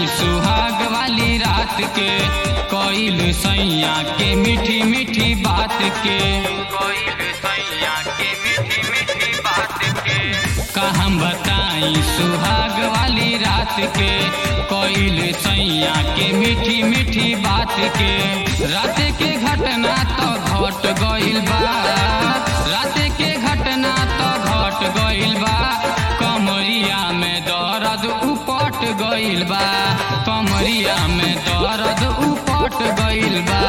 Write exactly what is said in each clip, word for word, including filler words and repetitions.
सुहाग वाली रात के, कोइल सैया के मीठी मीठी बात के, कोइल सैया के मीठी मीठी बात के। का हम बताई सुहाग वाली रात के, कोइल सैया के मीठी मीठी बात के। रात के घटना तो घट गइल बा, रात के घटना तो घट गइल बा। कमरिया में दर्द उपट गइल बा, कमरिया में दर्द उपट गइल बा।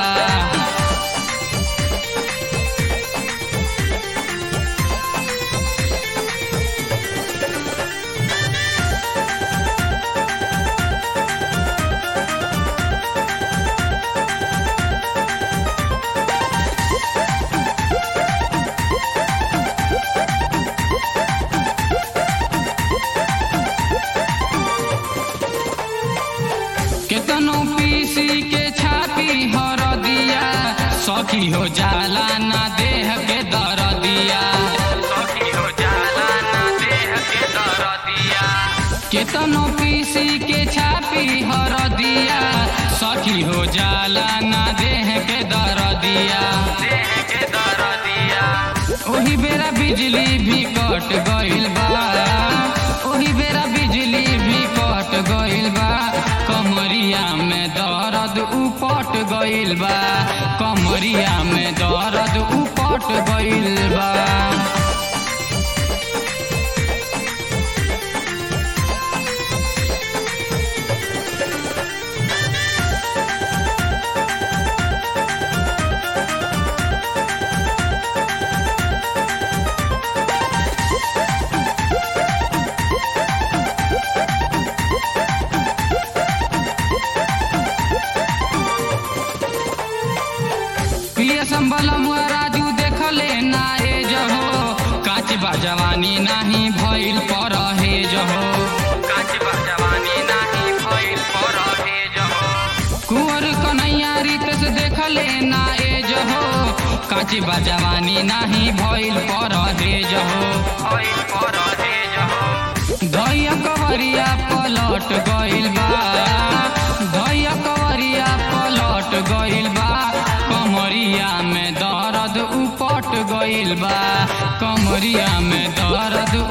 केतनो पीसी के छापी हर दिया, सखी हो जाला ना देह के दर दिया, सखी हो जाला ना देह के दर दिया। केतनो पीसी के छापी हर दिया, सखी हो जाला ना देह के दर दिया, देह के दर दिया। ओही बेरा बिजली भी कट गइल बा, ओही बेरा बिजली भी कट गइल बा। कमरिया में दर्द उपट गइल बा, कमरिया में दर्द उपट गइल बा। संबलम राजू देखले ना एज हो, काच बा जवानी नाही भइल परहेज हो, काच बा जवानी नाही भइल परहेज हो। कुंवर कन्हैया रितेश देखले ना एज हो, काच बा जवानी नाही भइल परहेज हो, भइल परहेज हो। धैया कवरिया पलट गइल बा, धैया कवरिया पलट गइल बा। कमरिया में दर्द उपट गइल बा, कमरिया में दर्द